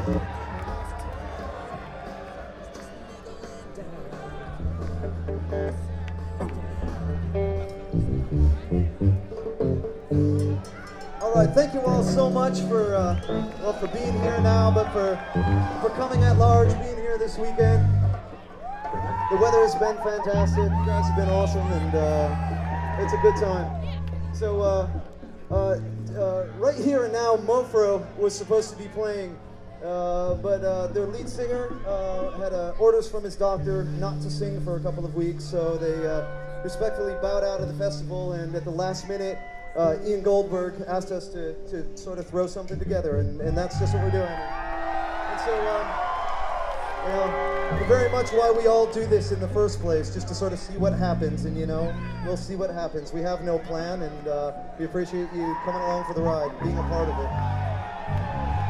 All right, thank you all so much for being here now, but for coming at large, being here this weekend. The weather has been fantastic. You guys have been awesome, and it's a good time. So right here and now, Mofro was supposed to be playing, but their lead singer had orders from his doctor not to sing for a couple of weeks, so they respectfully bowed out of the festival, and at the last minute, Ian Goldberg asked us to sort of throw something together, and that's just what we're doing. And so, very much why we all do this in the first place, just to sort of see what happens, and we'll see what happens. We have no plan, and we appreciate you coming along for the ride, being a part of it.